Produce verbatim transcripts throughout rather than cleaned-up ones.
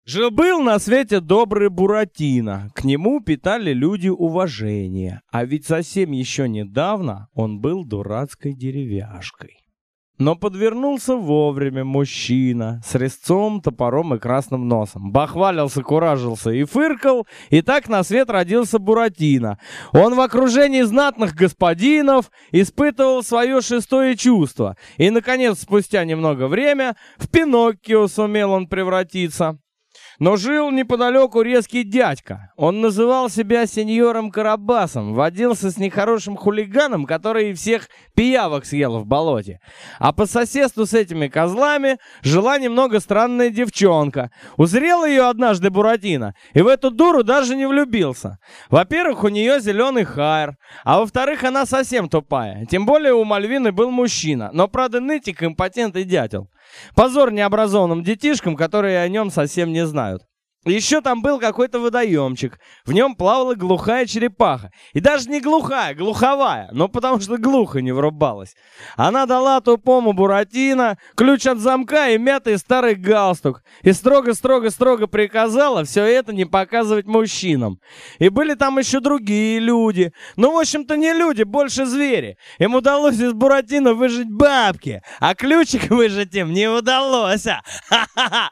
Жил-был на свете добрый Буратино, к нему питали люди уважение, а ведь совсем еще недавно он был дурацкой деревяшкой. Но подвернулся вовремя мужчина с резцом, топором и красным носом. Бахвалился, куражился и фыркал, и так на свет родился Буратино. Он в окружении знатных господинов испытывал свое шестое чувство, и, наконец, спустя немного время, в Пиноккио сумел он превратиться. Но жил неподалеку резкий дядька. Он называл себя сеньором Карабасом, водился с нехорошим хулиганом, который всех пиявок съел в болоте. А по соседству с этими козлами жила немного странная девчонка. Узрел ее однажды Буратино, и в эту дуру даже не влюбился. Во-первых, у нее зеленый хайр, а во-вторых, она совсем тупая. Тем более у Мальвины был мужчина, но, правда, нытик, импотент и дятел. Позор необразованным детишкам, которые о нем совсем не знают. Еще там был какой-то водоемчик. В нем плавала глухая черепаха. И даже не глухая, глуховая, но потому что глухо не врубалась. Она дала тупому Буратино ключ от замка и мятый старый галстук. И строго-строго-строго приказала все это не показывать мужчинам. И были там еще другие люди. Ну, в общем-то, не люди, больше звери. Им удалось из Буратино выжить бабки, а ключик выжить им не удалось. Ха-ха-ха!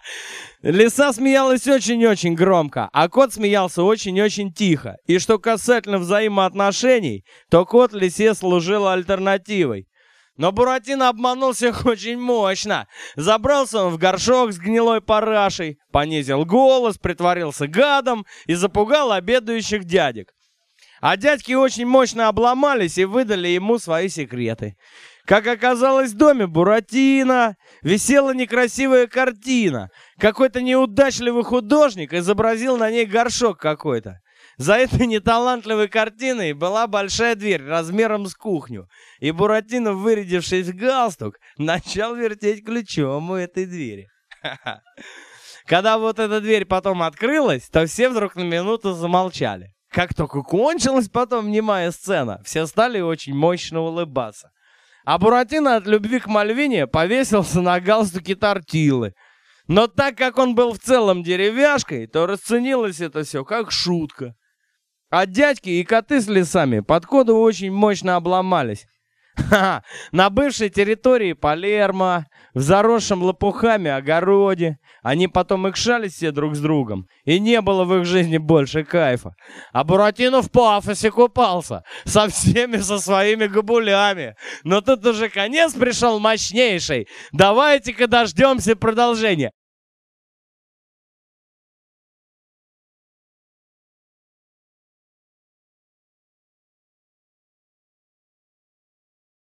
Лиса смеялась очень-очень громко, а кот смеялся очень-очень тихо. И что касательно взаимоотношений, то кот лисе служил альтернативой. Но Буратино обманул всех очень мощно. Забрался он в горшок с гнилой парашей, понизил голос, притворился гадом и запугал обедающих дядек. А дядьки очень мощно обломались и выдали ему свои секреты. Как оказалось, в доме Буратино висела некрасивая картина. Какой-то неудачливый художник изобразил на ней горшок какой-то. За этой неталантливой картиной была большая дверь размером с кухню. И Буратино, вырядившись в галстук, начал вертеть ключом у этой двери. Когда вот эта дверь потом открылась, то все вдруг на минуту замолчали. Как только кончилась потом немая сцена, все стали очень мощно улыбаться. А Буратино от любви к Мальвине повесился на галстуке тортилы. Но так как он был в целом деревяшкой, то расценилось это все как шутка. А дядьки и коты с лисами под коду очень мощно обломались. Ха-ха, на бывшей территории Палермо, в заросшем лопухами огороде. Они потом икшались все друг с другом, и не было в их жизни больше кайфа. А Буратино в пафосе купался, со всеми со своими габулями. Но тут уже конец пришел мощнейший. Давайте-ка дождемся продолжения.